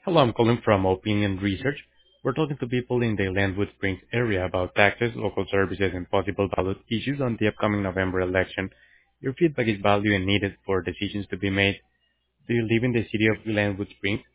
Hello, I'm calling from Opinion Research. We're talking to people in the Landwood Springs area about taxes, local services, and possible ballot issues on the upcoming November election. Your feedback is valued and needed for decisions to be made. Do you live in the city of Landwood Springs?